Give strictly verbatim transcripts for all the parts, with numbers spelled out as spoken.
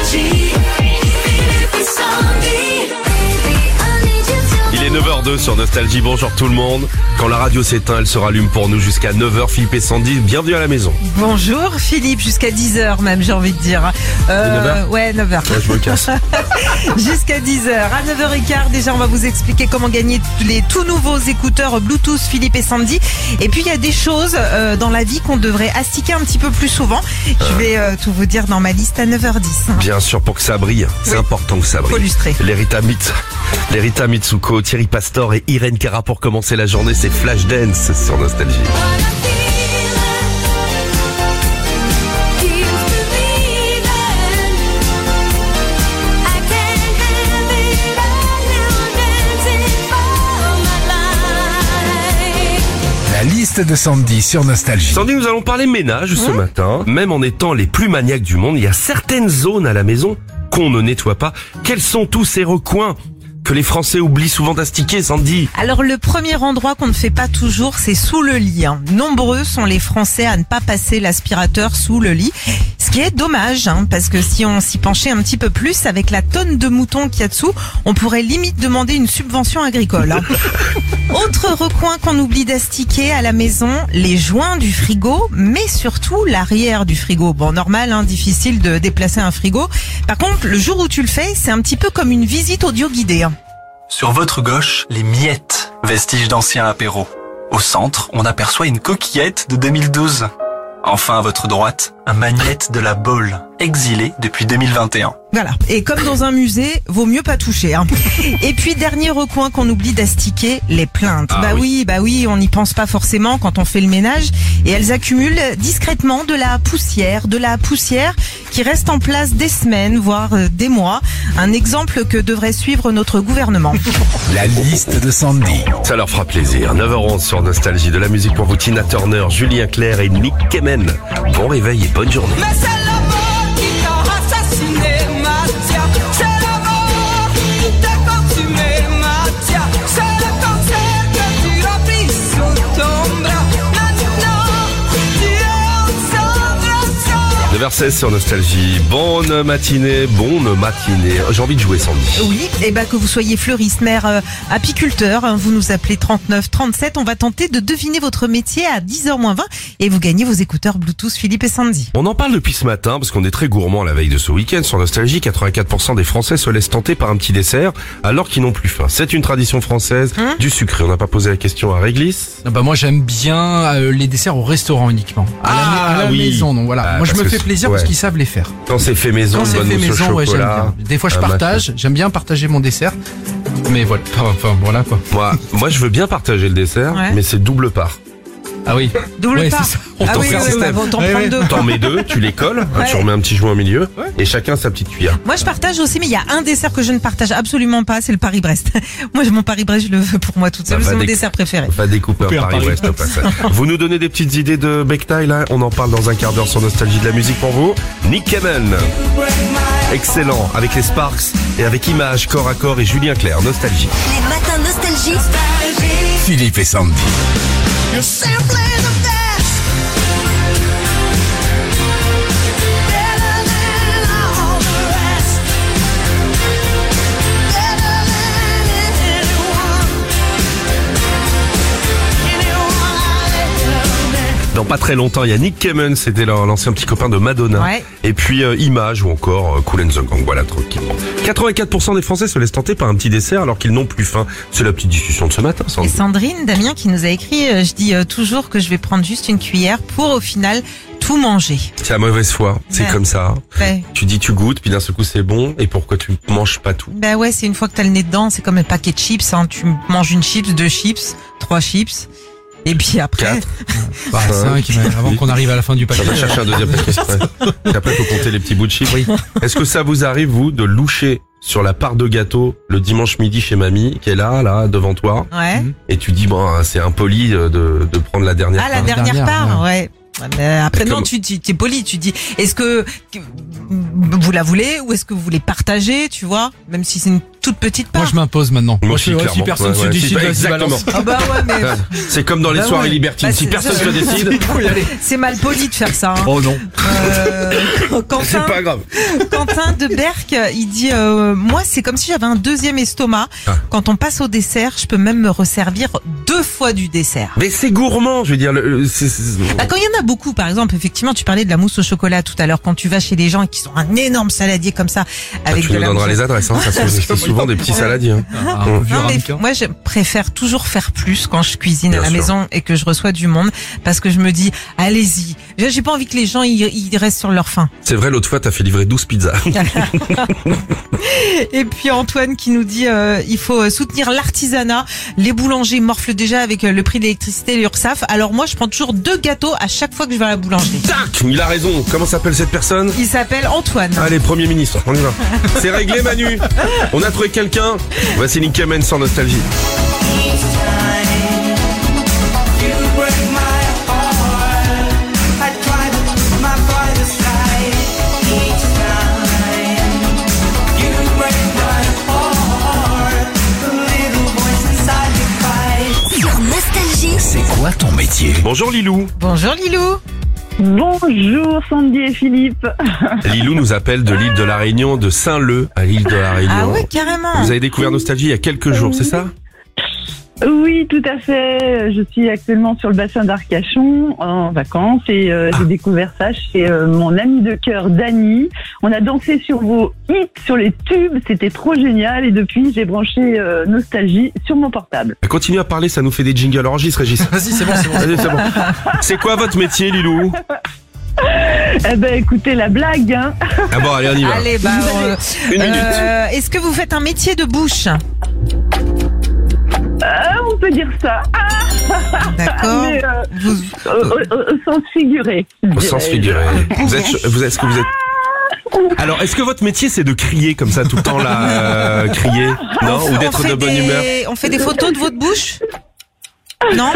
Il est neuf heures deux sur Nostalgie, bonjour tout le monde. Quand la radio s'éteint, elle se rallume pour nous jusqu'à neuf heures. Philippe et Sandy, bienvenue à la maison. Bonjour Philippe, jusqu'à dix heures même, j'ai envie de dire. Euh, neuf heures ouais, neuf heures. Ouais, je me casse. Jusqu'à dix heures. À neuf heures quinze, déjà on va vous expliquer comment gagner les tout nouveaux écouteurs Bluetooth Philippe et Sandy. Et puis il y a des choses euh, dans la vie qu'on devrait astiquer un petit peu plus souvent. Je vais euh, tout vous dire dans ma liste à neuf heures dix. Bien sûr, pour que ça brille, c'est Oui. important que ça brille. Faut lustrer. Les Rita, Mit- les Rita Mitsuko, Thierry Pastor et Irène Cara pour commencer la journée, c'est Flashdance sur Nostalgie. La liste de Sandy sur Nostalgie. Sandy, nous allons parler ménage ce matin. Même en étant les plus maniaques du monde, il y a certaines zones à la maison qu'on ne nettoie pas. Quels sont tous ces recoins que les Français oublient souvent d'astiquer, Sandy? Alors le premier endroit qu'on ne fait pas toujours, c'est sous le lit. hein. Nombreux sont les Français à ne pas passer l'aspirateur sous le lit. Ce qui est dommage, hein, parce que si on s'y penchait un petit peu plus, avec la tonne de moutons qu'il y a dessous, on pourrait limite demander une subvention agricole. hein. Autre recoin qu'on oublie d'astiquer à la maison, les joints du frigo, mais surtout l'arrière du frigo. Bon, normal, hein, difficile de déplacer un frigo. Par contre, le jour où tu le fais, c'est un petit peu comme une visite audio guidée. hein. Sur votre gauche, les miettes, vestiges d'anciens apéros. Au centre, on aperçoit une coquillette de deux mille douze. Enfin, à votre droite, un magnète de la Baule, exilé depuis deux mille vingt et un. Voilà. Et comme dans un musée, vaut mieux pas toucher. Hein. Et puis, dernier recoin qu'on oublie d'astiquer, les plaintes. Ah bah oui. oui, bah oui, on n'y pense pas forcément quand on fait le ménage. Et elles accumulent discrètement de la poussière, de la poussière qui reste en place des semaines, voire euh, des mois. Un exemple que devrait suivre notre gouvernement. La liste de Sandy. Ça leur fera plaisir. neuf heures onze sur Nostalgie, de la musique pour vous, Tina Turner, Julien Clerc et Nick Kemen. Bon réveil et bonne journée. Mais c'est l'amour qui t'a assassiné, Mathia. C'est l'amour qui t'a consumé, Mathia. C'est le cancer que tu as pris sous ton bras. Maintenant, tu es ensemble, ensemble. neuf heures seize sur Nostalgie. Bonne matinée, bonne matinée. J'ai envie de jouer, Sandy. Oui, et ben que vous soyez fleuriste, maire, euh, apiculteur, hein, vous nous appelez trente-neuf trente-sept. On va tenter de deviner votre métier à dix heures moins vingt et vous gagnez vos écouteurs Bluetooth Philippe et Sandy. On en parle depuis ce matin parce qu'on est très gourmand à la veille de ce week-end. Sur Nostalgie, quatre-vingt-quatre pour cent des Français se laissent tenter par un petit dessert alors qu'ils n'ont plus faim. C'est une tradition française Hum du sucré. On n'a pas posé la question à Réglisse. Ah bah moi j'aime bien euh, les desserts au restaurant uniquement. À la, Ah, à la oui. maison, donc voilà. Ah, moi je parce me que fais c'est- plaisir ouais. parce qu'ils savent les faire. Quand c'est fait maison, Quand une c'est bonne fait mousse maison, au ouais, j'aime chocolat. bien. Des fois je un partage, j'aime bien partager mon dessert. Mais voilà, enfin voilà quoi. Moi, moi, je veux bien partager le dessert, Ouais. mais c'est double part. Ah oui. Double Ouais, part. c'est ça. On Ah t'en oui, fait un oui, oui, système. bah, autant Ouais, prendre ouais. deux. T'en mets deux, tu les colles, hein, tu Ouais. remets un petit joint au milieu, et chacun sa petite cuillère. Moi, je partage aussi, mais il y a un dessert que je ne partage absolument pas, c'est le Paris-Brest. Moi, mon Paris-Brest, je le veux pour moi toute seule, Bah, va c'est mon déc- dessert préféré. Va découper un Couper un Paris-Brest au Paris-Brest. passage. Vous nous donnez des petites idées de Bechtail, là. On en parle dans un quart d'heure sur Nostalgie, de la musique pour vous. Nick Kemen. Excellent. Avec les Sparks et avec Image, corps à corps et Julien Clerc. Nostalgie. Les matins nostalgie. Philippe et Sandy. You're simply the best. Better than all the rest. Better than anyone. Anyone. Dans pas très longtemps, il y a Nick Kemen, c'était leur- l'ancien petit copain de Madonna. Ouais. Et puis euh, Image ou encore euh, Kool and the Gang. Voilà, tranquillement. quatre-vingt-quatre pour cent des Français se laissent tenter par un petit dessert alors qu'ils n'ont plus faim. C'est la petite discussion de ce matin, Et Sandy. Sandrine, Damien, qui nous a écrit, euh, je dis euh, toujours que je vais prendre juste une cuillère pour au final tout manger. C'est la mauvaise foi, c'est Ouais. comme ça. Ouais. Tu dis tu goûtes, puis d'un seul coup c'est bon, et pourquoi tu manges pas tout? Bah ouais, c'est une fois que t'as le nez dedans, c'est comme un paquet de chips, hein. Tu manges une chips, deux chips, trois chips, et puis après... Quatre. Bah, Ouais. cinq, mais avant qu'on arrive à la fin du paquet. On va chercher un deuxième paquet. Ouais. Et après, faut compter les petits bouts de chips. Est-ce que ça vous arrive, vous, de loucher sur la part de gâteau le dimanche midi chez mamie, qui est là, là, devant toi, Ouais. et tu dis, bon, c'est impoli de, de prendre la dernière Ah, la part. dernière dernière, part, ouais. Ouais, mais après, Comme- non, tu, tu, t'es poli, tu dis, est-ce que, que- vous la voulez ou est-ce que vous voulez partager, tu vois, même si c'est une toute petite part. Moi, je m'impose maintenant. Moi Moi, aussi, je- clairement. si personne Ouais, se ouais, décide, si- vas-y, exactement. balance. Ah bah ouais, mais C'est comme dans les Bah soirées ouais. libertines. Bah, si c'est- personne ça- se décide, Il faut y aller. c'est mal poli de faire ça. Hein. Oh non. Euh, c'est Quentin, pas grave. Quentin de Berck, il dit euh, moi c'est comme si j'avais un deuxième estomac. Ah. Quand on passe au dessert, je peux même me resservir deux fois du dessert. Mais c'est gourmand, je veux dire. Le, le- c'est- c'est- Bah, quand il y en a beaucoup, par exemple, effectivement, tu parlais de la mousse au chocolat tout à l'heure. Quand tu vas chez des gens qui sont un énorme saladier comme ça, Ah, avec tu de nous la donneras mousse. les adresses. Hein, ça, c'est c'est souvent des petits saladiers. Hein. Ah, un vieux Non, mais ramequin. moi, je préfère toujours faire plus quand je cuisine Bien à la sûr. maison et que je reçois du monde, parce que je me dis, allez-y. J'ai pas envie que les gens ils, ils restent sur leur faim. C'est vrai, l'autre fois, t'as fait livrer douze pizzas. Et puis Antoine qui nous dit, euh, il faut euh, soutenir l'artisanat. Les boulangers morflent déjà avec euh, le prix de l'électricité et l'URSSAF. Alors moi, je prends toujours deux gâteaux à chaque fois que je vais à la boulangerie. Tac, il a raison. Comment s'appelle cette personne? Il s'appelle Antoine. Allez, Premier ministre, on y va. C'est réglé, Manu. On a trouvé quelqu'un. Voici Nick Kamen sans nostalgie. Sur Nostalgie. C'est quoi ton métier? Bonjour Lilou. Bonjour Lilou. Bonjour Sandy et Philippe. Lilou nous appelle de l'île de la Réunion, de Saint-Leu à l'île de la Réunion. Ah ouais, carrément. Vous avez découvert Nostalgie il y a quelques jours, c'est ça? Oui, tout à fait. Je suis actuellement sur le bassin d'Arcachon en vacances et euh, j'ai découvert ça chez euh, mon ami de cœur Dany. On a dansé sur vos hits, sur les tubes, c'était trop génial et depuis j'ai branché euh, Nostalgie sur mon portable. Continue à parler, ça nous fait des jingles. Enregistre, Régis. Vas-y, c'est bon, c'est bon. Vas-y, c'est bon. C'est quoi votre métier, Lilou? Eh ben écoutez la blague, hein. Ah bon, allez, on y va. Allez, bah, euh, Une minute. euh, est-ce que vous faites un métier de bouche? Ah, on peut dire ça. Ah, D'accord. mais euh, Vous- au, au- au sens figuré. je Au sens dirais. figuré. Vous êtes, vous êtes, est-ce que vous êtes... Alors, est-ce que votre métier c'est de crier comme ça tout le temps là, euh, crier, non, on ou d'être fait de bonne des- humeur? On fait des photos de votre bouche? Non?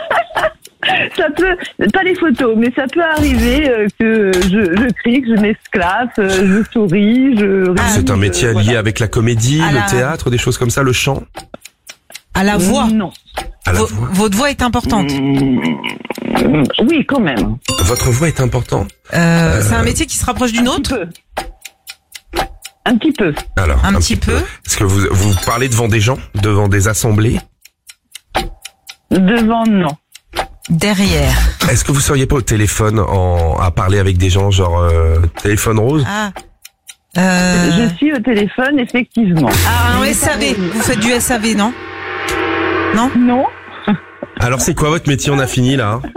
Ça peut, pas les photos, mais ça peut arriver euh, que je, je crie, que je m'esclaffe, euh, je souris, je ris. C'est un métier euh, lié voilà. avec la comédie, À le la- théâtre, des choses comme ça, le chant, À la voix. Non. à la Vo- voix. Votre voix est importante. Mmh, oui, quand même. Votre voix est importante. Euh, c'est un métier qui se rapproche d'une Un autre? petit peu. Un petit peu. Alors, Un petit peu. Est-ce que vous, vous parlez devant des gens, devant des assemblées? Devant, non. Derrière. Est-ce que vous seriez pas au téléphone en, à parler avec des gens, genre euh, téléphone rose? Ah. Euh... Je suis au téléphone, effectivement. Ah, un S A V. Vous faites du S A V, non? Non? Non. Alors c'est quoi votre métier? On a fini là. hein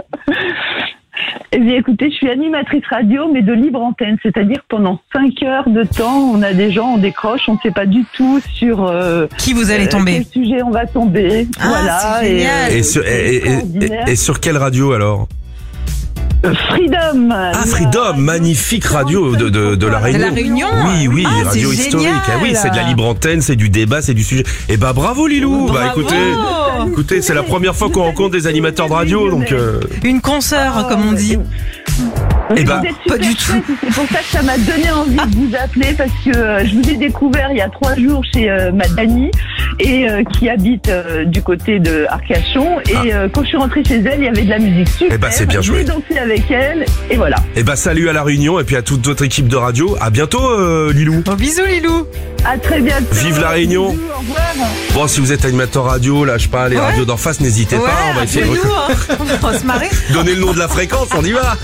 Eh bien, écoutez, je suis animatrice radio, mais de libre antenne. C'est-à-dire pendant cinq heures de temps, on a des gens, on décroche, on ne sait pas du tout sur euh, Qui vous allez euh, tomber? quel sujet on va tomber. Ah, voilà. c'est génial. Et sur, et, et- et- extraordinaire. et sur quelle radio alors? euh, Freedom. Ah, Freedom, magnifique radio de, de, de la De Réunion. la Réunion? Oui, oui, Ah, radio c'est historique. génial. Ah oui, c'est de la libre antenne, c'est du débat, c'est du sujet. Et bah bravo Lilou. Bah Bravo. écoutez, écoutez, c'est la première fois qu'on rencontre des animateurs de radio, donc. euh, Une consoeur, comme on dit. Mais Eh ben, vous êtes pas super du tout. chouette, et c'est pour ça que ça m'a donné envie de vous appeler parce que euh, je vous ai découvert il y a trois jours chez euh, ma Dany et euh, qui habite euh, du côté de Arcachon et euh, quand je suis rentrée chez elle il y avait de la musique super. Ah. Eh ben, c'est bien joué. J'ai dansé avec elle et voilà. Et bah salut à la Réunion et puis à toute votre équipe de radio. À bientôt euh, Lilou. Bon, bisous, Lilou. À très bientôt. Vive la Réunion. Bisous, au revoir. Bon, si vous êtes animateur radio, là, je sais pas, les Ouais. radios d'en face, n'hésitez Ouais, pas. On va essayer de appelez-nous, hein. On va se marrer. donner le nom de la fréquence. On y va.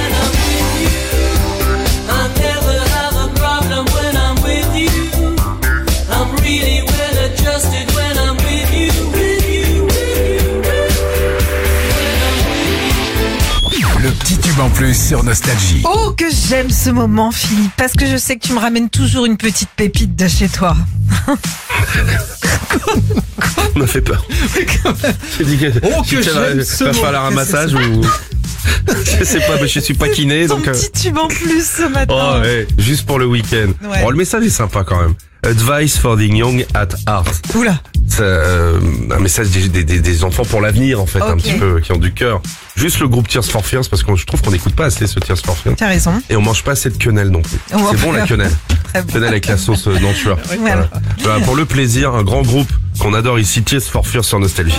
I never have a problem when I'm with you. I'm really well adjusted when I'm with you, with you, with you. Le petit tube en plus sur Nostalgie. Oh, que j'aime ce moment, Philippe, parce que je sais que tu me ramènes toujours une petite pépite de chez toi. On m'a fait peur. J'ai dit que Oh, tu que tiens, j'aime va ce va mot. falloir un massage ou. Je sais pas, mais je suis pas kiné, Ton donc... euh, petit tube en plus ce matin. Oh ouais, juste pour le week-end. Ouais. Bon, le message est sympa quand même. Advice for the young at heart. Oula. C'est euh, un message des, des, des, des enfants pour l'avenir en fait, un Ok. petit peu, qui ont du cœur. Juste le groupe Tears for Fears, parce que je trouve qu'on n'écoute pas assez ce Tears for Fears. T'as raison. Et on mange pas assez de quenelle non plus. Oh, C'est bon la quenelle. Très bon. Quenelle avec la sauce euh, Nantua. Voilà. Voilà, pour le plaisir, un grand groupe qu'on adore ici, Tears for Fears sur Nostalgie.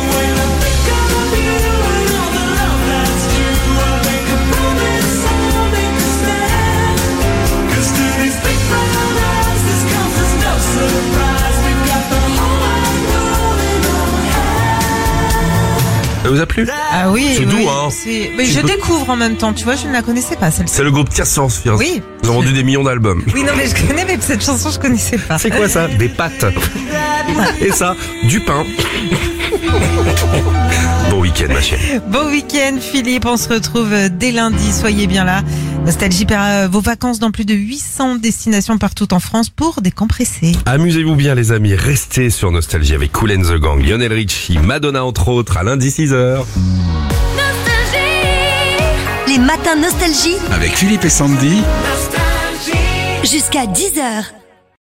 Ça vous a plu? Ah oui. C'est oui, doux, hein. c'est- Mais Tu je peux- découvre en même temps, tu vois, je ne la connaissais pas celle-ci. C'est le groupe Tears for Fears. Oui. Ils ont vendu des millions d'albums. Oui, non, mais je connais, mais cette chanson, je connaissais pas. C'est quoi ça? Des pâtes. Et ça, du pain. Bon week-end ma chérie. Bon week-end, Philippe. On se retrouve dès lundi. Soyez bien là. Nostalgie perd vos vacances dans plus de huit cents destinations partout en France pour décompresser. Amusez-vous bien les amis, restez sur Nostalgie avec Kool and the Gang, Lionel Richie, Madonna entre autres, à lundi six heures. Les matins nostalgie Avec Philippe et Sandy. jusqu'à dix heures.